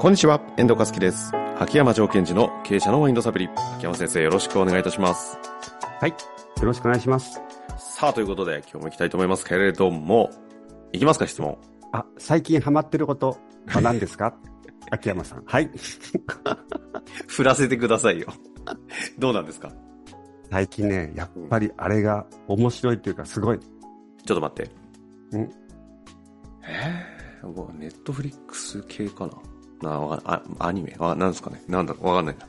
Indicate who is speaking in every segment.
Speaker 1: こんにちは、遠藤和樹です。秋山条件時の経営者のマインドサプリ。秋山先生、よろしくお願いいたします。
Speaker 2: はい、よろしくお願いします。
Speaker 1: さあ、ということで今日も行きたいと思いますけれども、いきますか、質問。
Speaker 2: 最近ハマってることは何ですか？秋山さん。はい。
Speaker 1: 振らせてくださいよ。どうなんですか？
Speaker 2: 最近ね、やっぱりあれが面白いっていうかすごい。
Speaker 1: ちょっと待って。ネットフリックス系かな。アニメなんですかね。なんだわかんない。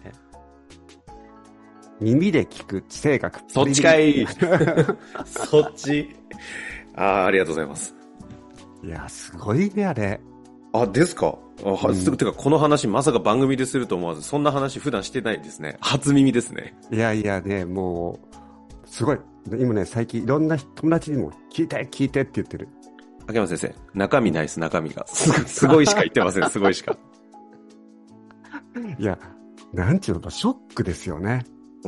Speaker 2: 耳で聞く地政学。
Speaker 1: そっちかい。そっち。ありがとうございます。
Speaker 2: いや、すごいね、あれ。
Speaker 1: ですか。てか、この話まさか番組ですると思わず、そんな話普段してないですね。初耳ですね。
Speaker 2: いやいやね、もう、すごい。今ね、最近いろんな友達にも聞いてって言ってる。
Speaker 1: 秋山先生、中身ないです、中身が。すごいしか言ってません、すごいしか。
Speaker 2: いや、なんちゅうのか、ショックですよね。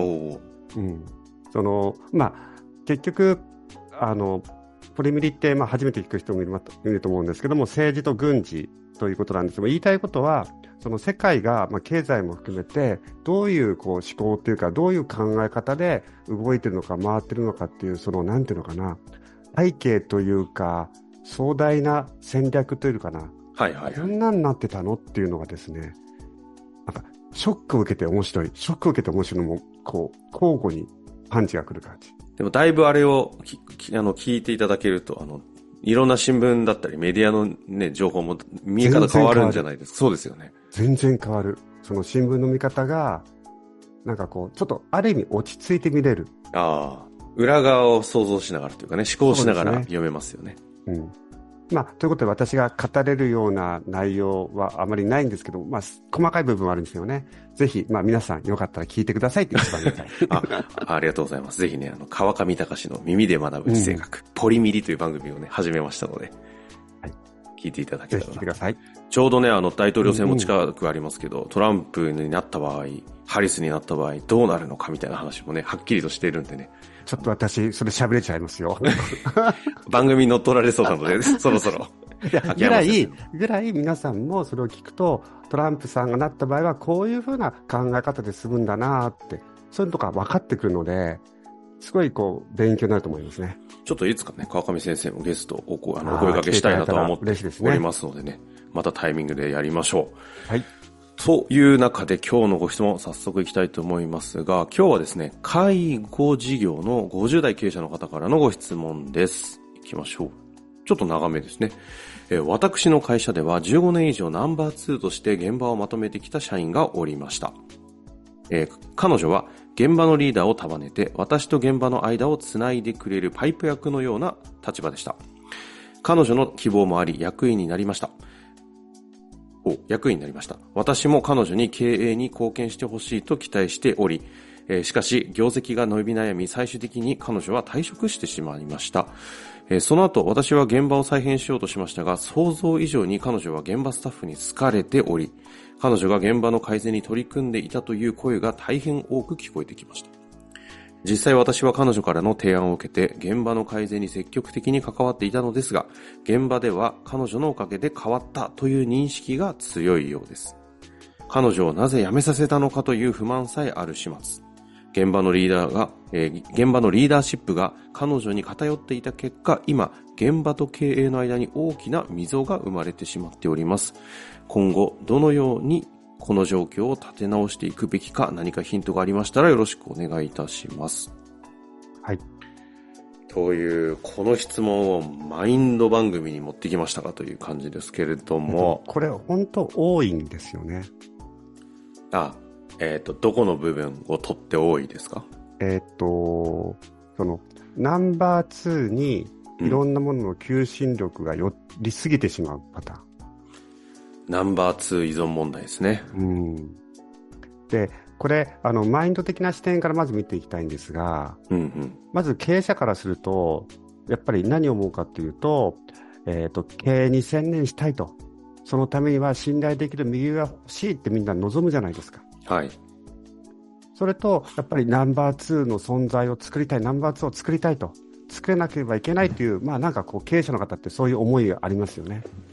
Speaker 2: 結局、ポリミリって、初めて聞く人もいると思うんですけども、政治と軍事ということなんですけども、言いたいことは、その世界が、経済も含めて、どういう思考というか、どういう考え方で動いてるのか、回ってるのかっていう、なんていうのかな、背景というか、壮大な戦略というかな、こんなんなってたのっていうのがですね、なんか、ショックを受けて面白いのも、交互にパンチが来る感じ。
Speaker 1: でもだいぶあれを聞いていただけると、いろんな新聞だったりメディアのね、情報も見え方変わるんじゃないですか。そうですよね。
Speaker 2: 全然変わる。その新聞の見方が、なんかちょっとある意味落ち着いて見れる。
Speaker 1: 裏側を想像しながらというかね、思考しながら読めますよね。
Speaker 2: ということで私が語れるような内容はあまりないんですけど、細かい部分はあるんですよね。ぜひ、皆さんよかったら聞いてくださいって一番言いたい。
Speaker 1: ありがとうございます。ぜひね、川上隆の耳で学ぶ地政学、ポリミリという番組をね、始めましたので、聞いていただけたら。
Speaker 2: ぜひ聞いてください。
Speaker 1: ちょうどね、大統領選も近くありますけど、トランプになった場合、ハリスになった場合、どうなるのかみたいな話もね、はっきりとしているんでね。
Speaker 2: ちょっと私、それ喋れちゃいますよ。
Speaker 1: 番組に乗っ取られそうなので、そろそろ。
Speaker 2: ぐらい皆さんもそれを聞くと、トランプさんがなった場合はこういう風な考え方で済むんだなって、そういうのとか分かってくるので、すごい勉強になると思いますね。
Speaker 1: ちょっといつかね、川上先生もゲストお声掛けしたいなとは思っておりますのでね、またタイミングでやりましょう。はい。という中で今日のご質問早速いきたいと思いますが、今日はですね、介護事業の50代経営者の方からのご質問です。いきましょう。ちょっと長めですね。私の会社では15年以上ナンバー2として現場をまとめてきた社員がおりました。彼女は現場のリーダーを束ねて私と現場の間をつないでくれるパイプ役のような立場でした。彼女の希望もあり役員になりました。私も彼女に経営に貢献してほしいと期待しており、しかし業績が伸び悩み最終的に彼女は退職してしまいました。その後私は現場を再編しようとしましたが、想像以上に彼女は現場スタッフに好かれており、彼女が現場の改善に取り組んでいたという声が大変多く聞こえてきました。実際私は彼女からの提案を受けて現場の改善に積極的に関わっていたのですが、現場では彼女のおかげで変わったという認識が強いようです。彼女をなぜ辞めさせたのかという不満さえある始末。現場のリーダーシップが彼女に偏っていた結果、今現場と経営の間に大きな溝が生まれてしまっております。今後どのようにこの状況を立て直していくべきか、何かヒントがありましたらよろしくお願いいたします。
Speaker 2: はい。
Speaker 1: という、この質問をマインド番組に持ってきましたかという感じですけれども。
Speaker 2: これ本当多いんですよね。
Speaker 1: どこの部分を取って多いですか？
Speaker 2: ナンバー2にいろんなものの求心力が寄りすぎてしまうパターン。
Speaker 1: ナンバー2依存問題ですね。
Speaker 2: で、これマインド的な視点からまず見ていきたいんですが、まず経営者からするとやっぱり何を思うかというと、経営に専念したいと、そのためには信頼できる右が欲しいってみんな望むじゃないですか。
Speaker 1: はい。
Speaker 2: それとやっぱりナンバー2の存在を作りたい、ナンバー2を作りたいと、作れなければいけないという、なんか経営者の方ってそういう思いがありますよね。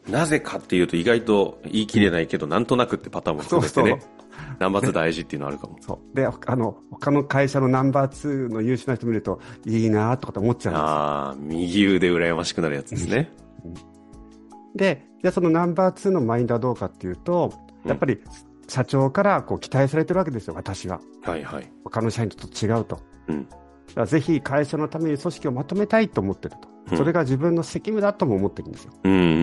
Speaker 1: なぜかっていうと意外と言い切れないけど、なんとなくってパターンも含めてね。そうそう、ナンバー2大事っていうのあるかも。
Speaker 2: そう。で、他の会社のナンバー2の優秀な人見ると、いいなとかって思っちゃうんですよ。
Speaker 1: ああ、右腕羨ましくなるやつですね。
Speaker 2: で、じゃあそのナンバー2のマインドはどうかっていうと、やっぱり社長からこう期待されてるわけですよ、私は。
Speaker 1: はいはい。
Speaker 2: 他の社員と違うと。
Speaker 1: うん。
Speaker 2: だからぜひ会社のために組織をまとめたいと思ってると。それが自分の責務だとも思ってるんですよ。
Speaker 1: うんうんうん。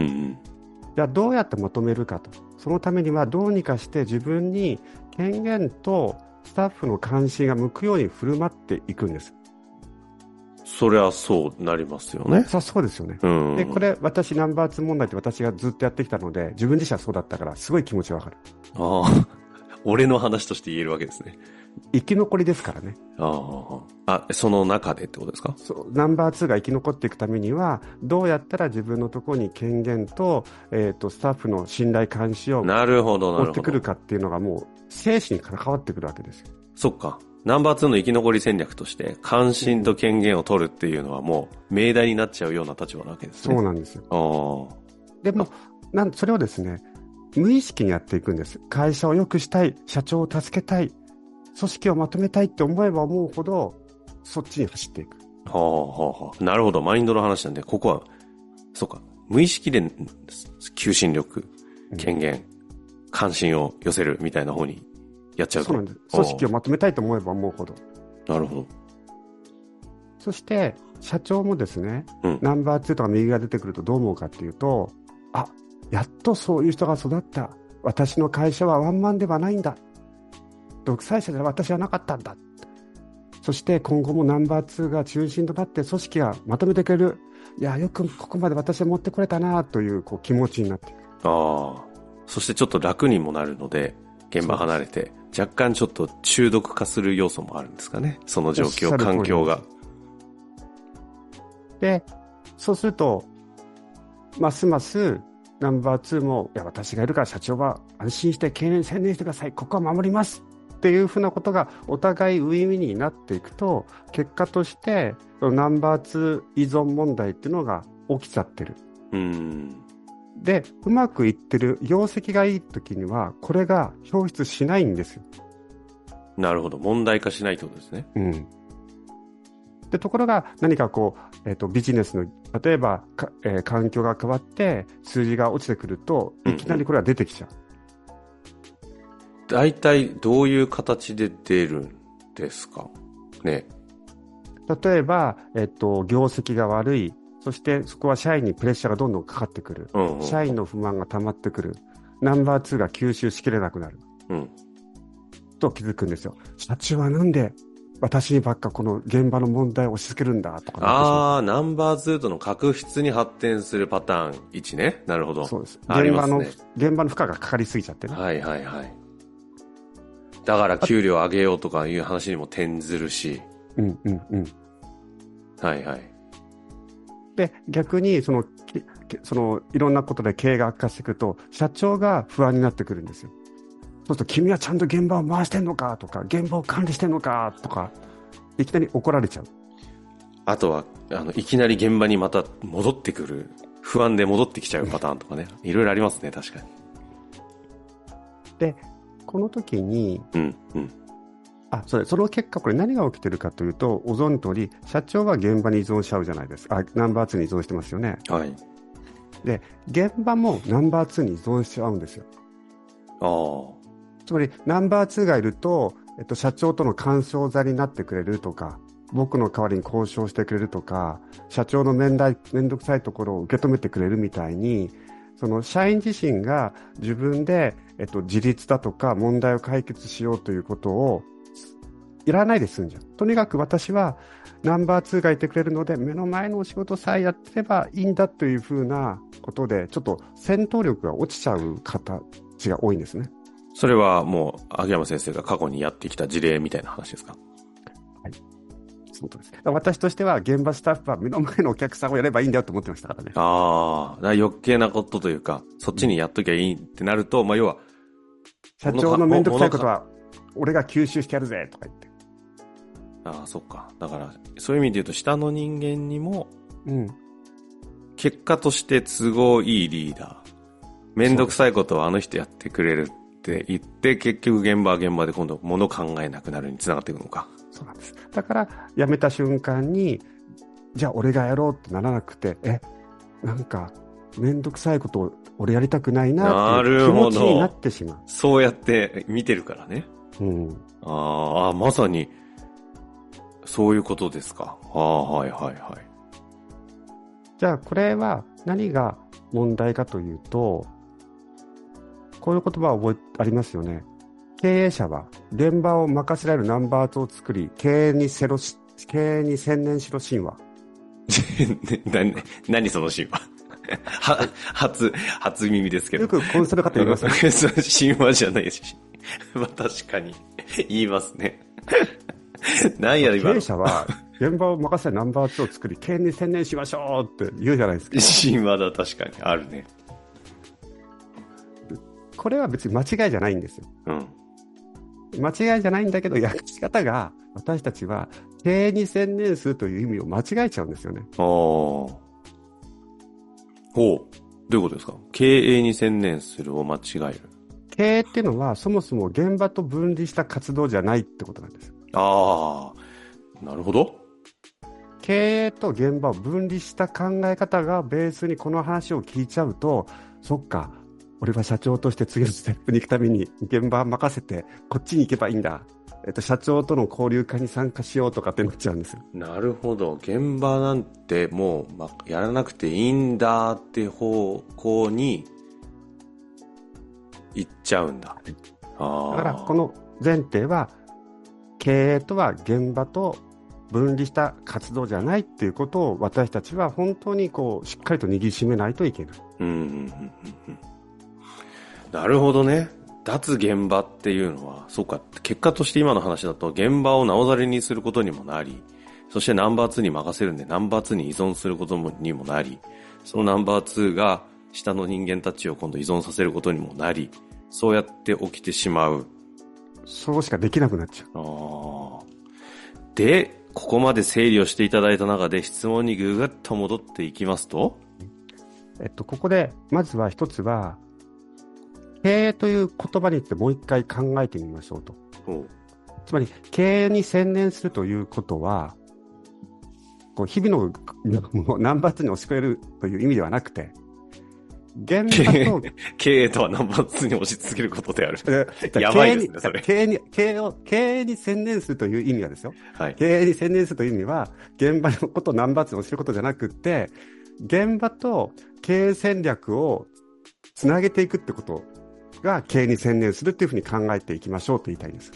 Speaker 2: じゃあどうやってまとめるかと。そのためにはどうにかして自分に権限とスタッフの関心が向くように振る舞っていくんです。
Speaker 1: そりゃそうなりますよね。
Speaker 2: そうですよね。で、これ私ナンバー2問題って私がずっとやってきたので、自分自身はそうだったからすごい気持ちわかる。
Speaker 1: ああ、俺の話として言えるわけですね。
Speaker 2: 生き残りですからね。
Speaker 1: その中でってことですか？
Speaker 2: そう、ナンバー2が生き残っていくためには、どうやったら自分のところに権限と、スタッフの信頼監視を持ってくるかっていうのがもう生死に関わってくるわけですよ。
Speaker 1: そっか。ナンバー2の生き残り戦略として関心と権限を取るっていうのはもう命題になっちゃうような立場なわけですね。
Speaker 2: そうなんですよ。でもそれをですね、無意識にやっていくんです。会社を良くしたい、社長を助けたい、組織をまとめたいって思えば思うほどそっちに走っていく。
Speaker 1: なるほど。マインドの話なんで、ここはそうか、無意識で求心力、権限、関心を寄せるみたいな方にやっちゃうと。
Speaker 2: そうなんです。組織をまとめたいと思えば思うほど。
Speaker 1: なるほど。
Speaker 2: そして社長もですね、ナンバー2とか右が出てくるとどう思うかっていうと、やっとそういう人が育った。私の会社はワンマンではないんだ。独裁者で私はなかったんだ。そして今後もナンバー2が中心となって組織がまとめてくれる。いや、よくここまで私は持ってこれたなという、気持ちになっていく。
Speaker 1: そしてちょっと楽にもなるので、現場離れて、若干ちょっと中毒化する要素もあるんですかね。その状況、環境が。
Speaker 2: で、そうすると、ますますナンバー2も、いや、私がいるから社長は安心して経営に専念してください。ここは守ります。っていうふうなことがお互いウィンウィンになっていくと、結果としてナンバー2依存問題っていうのが起きちゃってる。で、うまくいってる、業績がいい時にはこれが表出しないんですよ。
Speaker 1: なるほど。問題化しないってことですね。
Speaker 2: で、ところが何かビジネスの例えば環境が変わって数字が落ちてくると、いきなりこれが出てきちゃう。
Speaker 1: 大体どういう形で出るんですかね。
Speaker 2: 例えば、業績が悪い。そしてそこは社員にプレッシャーがどんどんかかってくる。社員の不満が溜まってくる。ナンバー2が吸収しきれなくなる。と気づくんですよ。社長はなんで私にばっかこの現場の問題を押し付けるんだとか。
Speaker 1: ナンバー2との確執に発展するパターン1ね。なるほど。
Speaker 2: そうです。現場の負荷がかかりすぎちゃってね。
Speaker 1: はいはいはい。だから給料上げようとかいう話にも転ずるし。はいはい。
Speaker 2: で、逆にそのいろんなことで経営が悪化してくると、社長が不安になってくるんですよ。そうすると、君はちゃんと現場を回してんのかとか、現場を管理してんのかとか、いきなり怒られちゃう。
Speaker 1: あとは、いきなり現場にまた戻ってくる。不安で戻ってきちゃうパターンとかね。いろいろありますね、確かに。
Speaker 2: で、この時に、その結果、これ何が起きてるかというと、ご存知通り、社長は現場に依存しちゃうじゃないですか。ナンバー2に依存してますよね。
Speaker 1: はい。
Speaker 2: で、現場もナンバー2に依存しちゃうんですよ。つまり、ナンバー2がいると、社長との干渉剤になってくれるとか、僕の代わりに交渉してくれるとか、社長のめんどくさいところを受け止めてくれるみたいに、その社員自身が自分で、自立だとか問題を解決しようということをいらないで済んじゃう。とにかく私はナンバー2がいてくれるので、目の前のお仕事さえやってればいいんだというふうなことで、ちょっと戦闘力が落ちちゃう形が多いんですね。
Speaker 1: それはもう秋山先生が過去にやってきた事例みたいな話ですか？
Speaker 2: はい。そうです。私としては現場スタッフは目の前のお客さんをやればいいんだよと思ってましたからね。
Speaker 1: だから余計なことというか、そっちにやっときゃいいってなると、要は
Speaker 2: 社長のめんどくさいことは俺が吸収してやるぜとか言って。
Speaker 1: そっか。だからそういう意味で言うと、下の人間にも、結果として都合いいリーダー、 めんどくさいことはあの人やってくれるって言って、結局現場は現場で今度物考えなくなるにつながっていくのか。
Speaker 2: そうなんです。だから辞めた瞬間に、じゃあ俺がやろうってならなくて、なんかめんどくさいことを俺やりたくないなっていう気持ちになってしまう。
Speaker 1: そうやって見てるからね。
Speaker 2: うん。
Speaker 1: ああ、まさにそういうことですか。はいはいはい。
Speaker 2: じゃあこれは何が問題かというと、こういう言葉をありますよね。経営者は現場を任せられるナンバー2を作り、経営に専念しろ神話。
Speaker 1: 何その神話初耳ですけど。
Speaker 2: よくコンサル方言いますね。
Speaker 1: 神話じゃないし。まあ確かに言いますね。何や今の。
Speaker 2: 経営者は現場を任せるナンバー2を作り、経営に専念しましょうって言うじゃないですか。
Speaker 1: 神話だ、確かに。あるね。
Speaker 2: これは別に間違いじゃないんですよ。
Speaker 1: うん。
Speaker 2: 間違いじゃないんだけど、訳し方が私たちは経営に専念するという意味を間違えちゃうんですよね。
Speaker 1: ほう。どういうことですか？経営に専念するを間違える。
Speaker 2: 経営っていうのはそもそも現場と分離した活動じゃないってことなんです。
Speaker 1: ああ、なるほど。
Speaker 2: 経営と現場を分離した考え方がベースにこの話を聞いちゃうと、そっか、俺は社長として次のステップに行くために現場任せてこっちに行けばいいんだ。社長との交流会に参加しようとかってなっちゃうんですよ。
Speaker 1: なるほど。現場なんてもう、やらなくていいんだって方向に行っちゃうんだ。
Speaker 2: だからこの前提は、経営とは現場と分離した活動じゃないっていうことを私たちは本当にしっかりと握りしめないといけない。
Speaker 1: なるほどね。脱現場っていうのは、そうか、結果として今の話だと現場をなおざりにすることにもなり、そしてナンバー2に任せるんでナンバー2に依存することにもなり、そのナンバー2が下の人間たちを今度依存させることにもなり、そうやって起きてしまう。
Speaker 2: そうしかできなくなっちゃ
Speaker 1: う。で、ここまで整理をしていただいた中で質問にぐぐっと戻っていきますと、
Speaker 2: ここでまずは一つは、経営という言葉についてもう一回考えてみましょうと。つまり経営に専念するということは、日々のナンバー2に押し込めるという意味ではなくて、現場と
Speaker 1: 経営とはナンバー2に押し付けることである。やばいですね、それ。
Speaker 2: 経営に専念するという意味はですよ。
Speaker 1: はい、
Speaker 2: 経営に専念するという意味は、現場のことをナンバー2に押し付けることじゃなくて、現場と経営戦略をつなげていくってことが経営に専念するっていうふうに考えていきましょうと言いたいんです。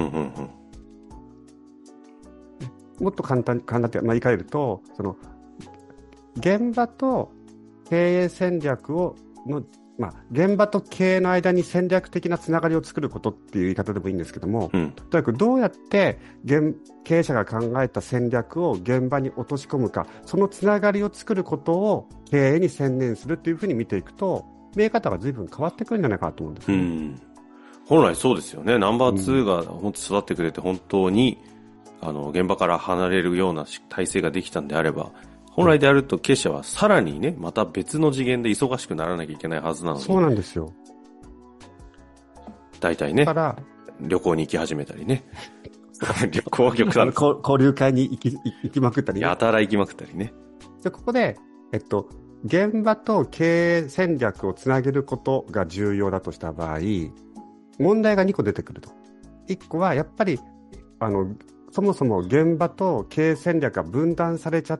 Speaker 2: もっと簡単に言い換えると、現場と経営戦略現場と経営の間に戦略的なつながりを作ることっていう言い方でもいいんですけども、とにかくどうやって経営者が考えた戦略を現場に落とし込むか、そのつながりを作ることを経営に専念するというふうに見ていくと、見え方が随分変わってくるんじゃないかなと思うんですね。
Speaker 1: 本来そうですよね。ナンバー2が本当育ってくれて本当に現場から離れるような体制ができたんであれば、本来であると経営者はさらにね、また別の次元で忙しくならなきゃいけないはずなのに。
Speaker 2: そうなんですよ。
Speaker 1: 大体ね、旅行に行き始めたりね。旅行は極端。
Speaker 2: 交流会に行きまくったりね。
Speaker 1: やたら行きまくったりね。
Speaker 2: で、ここで、現場と経営戦略をつなげることが重要だとした場合、問題が2個出てくると。1個はやっぱりそもそも現場と経営戦略が分断されちゃって、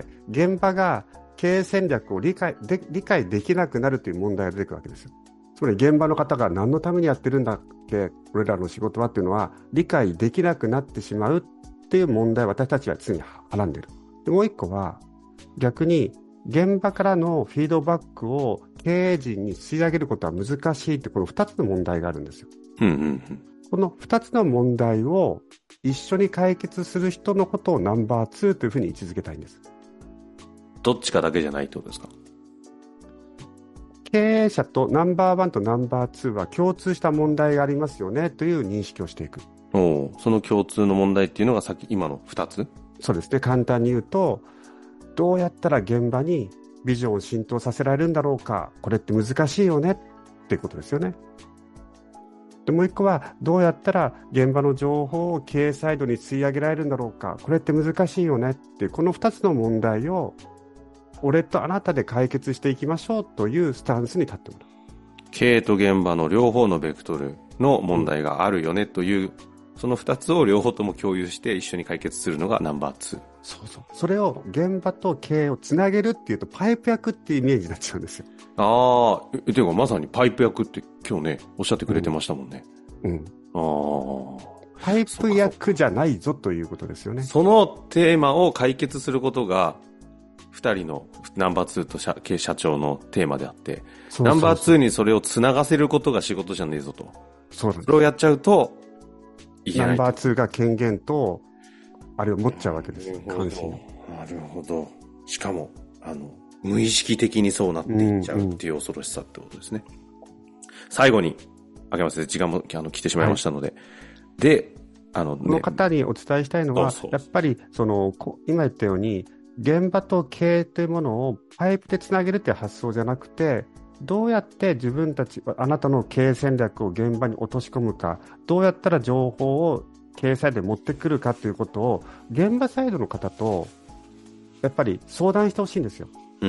Speaker 2: 現場が経営戦略を理解できなくなるという問題が出てくるわけですよ。つまり現場の方が何のためにやってるんだっけ、俺らの仕事はっていうのは理解できなくなってしまうっていう問題を私たちは常にはらんでいる。でもう1個は逆に現場からのフィードバックを経営陣に吸い上げることは難しいって、この2つの問題があるんですよ。この2つの問題を一緒に解決する人のことをナンバー2というふうに位置づけたいんです。
Speaker 1: どっちかだけじゃないってことですか？
Speaker 2: 経営者とナンバー1とナンバー2は共通した問題がありますよねという認識をしていく。
Speaker 1: その共通の問題っていうのが今の2つ？
Speaker 2: そうですね。簡単に言うと、どうやったら現場にビジョンを浸透させられるんだろうか、これって難しいよねっっていうことですよね。でもう一個は、どうやったら現場の情報を経営サイドに吸い上げられるんだろうか、これって難しいよねっていう、この2つの問題を俺とあなたで解決していきましょうというスタンスに立ってもらう。
Speaker 1: 経営と現場の両方のベクトルの問題があるよねという、その2つを両方とも共有して一緒に解決するのがナンバー2。
Speaker 2: そうそう。それを現場と経営をつなげるっていうとパイプ役っていうイメージになっちゃうんですよ。
Speaker 1: ああ、ていうかまさにパイプ役って今日ね、おっしゃってくれてましたもんね。
Speaker 2: うん。
Speaker 1: ああ。
Speaker 2: パイプ役じゃないぞということですよね。
Speaker 1: そのテーマを解決することが、2人のナンバー2と社長のテーマであって、ナンバー2にそれをつながせることが仕事じゃねえぞと。
Speaker 2: そうなんです。
Speaker 1: それをやっちゃうといけない。
Speaker 2: ナンバー2が権限と、あれを持っちゃうわけですよ。関心。
Speaker 1: なるほど。しかも、無意識的にそうなっていっちゃうっていう恐ろしさってことですね。最後に、秋山先生、時間も来てしまいましたので。はい、で、
Speaker 2: この方にお伝えしたいのは、やっぱり、今言ったように、現場と経営というものをパイプでつなげるという発想じゃなくて、どうやって自分たち、あなたの経営戦略を現場に落とし込むか、どうやったら情報を経営サイドで持ってくるかということを、現場サイドの方と、やっぱり相談してほしいんですよ。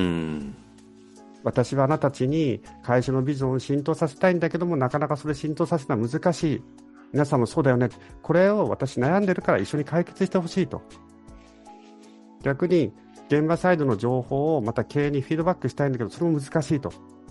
Speaker 2: 私はあなたたちに会社のビジョンを浸透させたいんだけども、なかなかそれ浸透させるのは難しい。皆さんもそうだよね。これを私悩んでるから一緒に解決してほしいと。逆に現場サイドの情報をまた経営にフィードバックしたいんだけど、それも難しいと。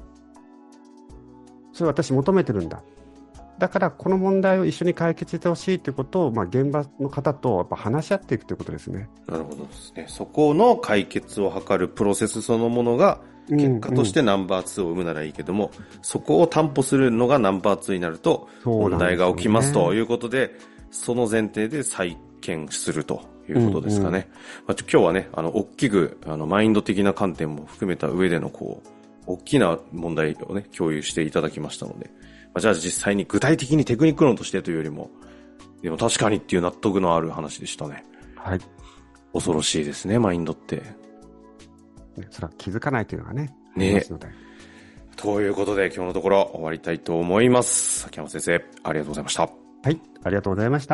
Speaker 2: それを私求めてるんだ。だからこの問題を一緒に解決してほしいということを、現場の方とやっぱ話し合っていくということですね。
Speaker 1: なるほどですね。そこの解決を図るプロセスそのものが結果としてナンバー2を生むならいいけども、そこを担保するのがナンバー2になると問題が起きますということで、その前提で再建するということですかね。今日はね、大きくマインド的な観点も含めた上での大きな問題をね、共有していただきましたので、じゃあ実際に具体的にテクニック論としてというよりも、でも確かにっていう納得のある話でしたね。
Speaker 2: はい。
Speaker 1: 恐ろしいですね、マインドって。
Speaker 2: それは気づかないというのがね。
Speaker 1: ね。ということで今日のところ終わりたいと思います。秋山先生、ありがとうございました。
Speaker 2: はい、ありがとうございました。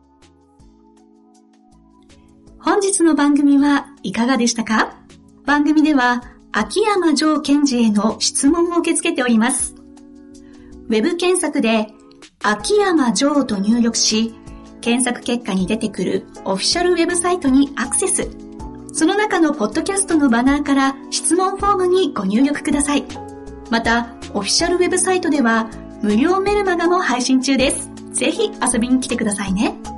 Speaker 3: 本日の番組はいかがでしたか？番組では秋山城賢治への質問を受け付けております。ウェブ検索で秋山城と入力し、検索結果に出てくるオフィシャルウェブサイトにアクセス。その中のポッドキャストのバナーから質問フォームにご入力ください。また、オフィシャルウェブサイトでは無料メルマガも配信中です。ぜひ遊びに来てくださいね。